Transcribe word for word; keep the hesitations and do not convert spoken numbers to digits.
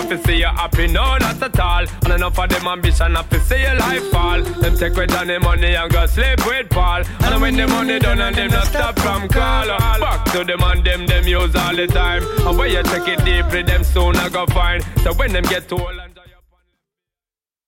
to see you happy, no, not at all. And enough of them ambition have to see your life fall. Them take with Johnny money and go sleep with Paul. And when the money done and them not stop from call. Back to them and them, them use all the time. And when you check it deeply, them soon I go find. So when them get old